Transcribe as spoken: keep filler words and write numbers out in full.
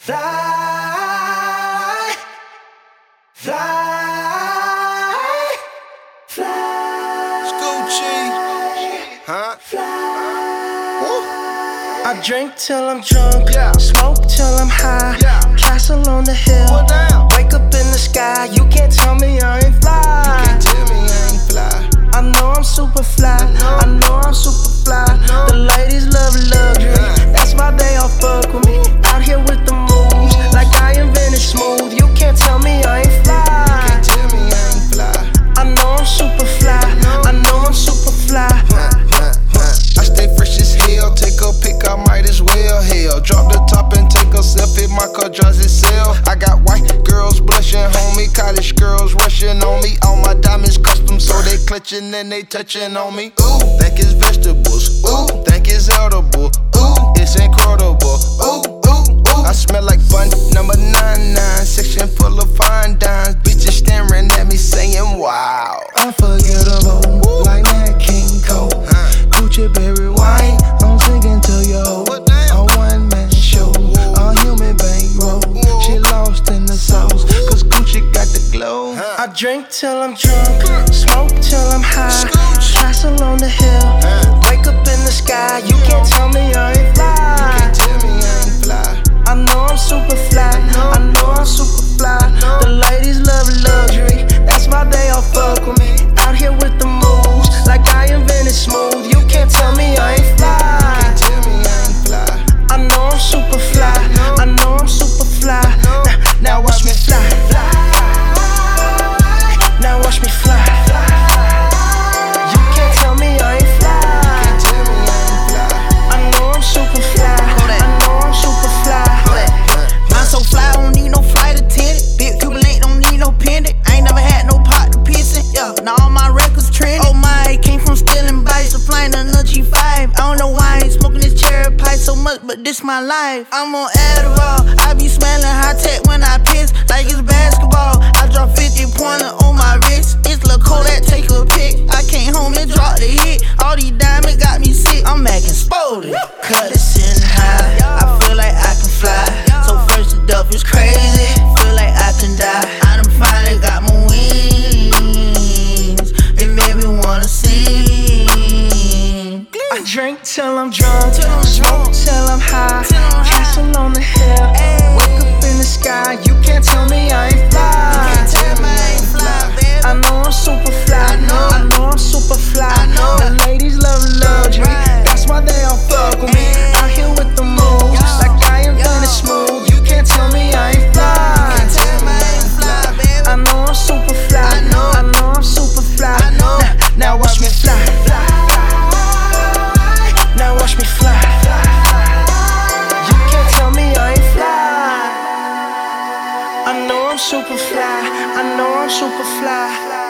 Fly, fly, fly. Scoochie, huh? Woo. I drink till I'm drunk, yeah. Smoke till I'm high, yeah. Castle on the hill, wake up in the sky. You can't tell me I ain't fly. You can't tell me I ain't fly. I know I'm super fly, I know, I know I'm super fly. The ladies love luxury, uh. That's why they all fuck with me. Out here with the moves, like I invented smooth. You can't tell me I ain't fly. You can't tell me I ain't fly. I know I'm super fly, I know I'm super fly. Huh, huh, huh. I stay fresh as hell, take a pic, I might as well. Hell, drop the top and take a selfie, my car drives itself. I got white girls blushing, homie, college girls rushing on me. All my diamonds custom, so they clutching and they touching on me. Ooh, think it's vegetables, ooh, think it's edible, ooh, it's incredible, ooh, ooh, ooh. I smell like bun number nine nine, section full of fine dimes. Bitches staring at me saying wow. Unforgettable, ooh. Like Nat King Cole, huh. Gucci berry wine, I'm singing to you. A one man show, a human bankroll. She lost in the sauce, cause Gucci got the glow. I drink till I'm drunk, smoke till I'm high, Castle on the hill, wake up in the sky. You can't tell me I ain't fly. You can't tell me I ain't fly. I know I'm super fly, I know I'm super fly. The ladies love luxury, that's why they all fuck with me. Out here with the moves, like I invented smooth. You can't tell me I ain't fly. You can't tell me I ain't fly. I know I'm super fly, I know I'm super fly. Now, now watch me fly. Now watch me fly. You can't tell me I ain't fly. You can't tell me I ain't fly. I know I'm super fly, I know I'm super fly. I'm so fly, I don't need no flight attendant. Big Cuban link, don't need no pendant. I ain't never had no pot to piss in. Yeah, now all my records trending. Oh my, came from stealing bikes to flying another G five. I don't know why I ain't smoking this cherry pie so much, but this my life. I'm on Adderall, I be smelling high tech when I piss, like it's basketball. I drop fifty pointer on my wrist. It's Lil' Kodak, take a pic. I came home and dropped the hit. All these diamonds got me sick. I'm acting spotted, cut it sitting high. I feel like I can fly. So first the duff is crazy. Feel like I can die. I done finally got my wings. It made me wanna sing. I drink till I'm drunk, smoke till I'm high, Castle on the hill, wake up in the sky. You can't tell me I ain't fly. I know I'm super fly, I know I'm super fly. The ladies love luxury, that's why they all fuck with me. Out here with the moves, like I invented smooth. You can't tell me I ain't fly. I know I'm super fly, I know I'm super fly. Now, now watch me fly. Now watch me fly. You can't tell me I ain't fly. I know I'm super fly, I know I'm super fly.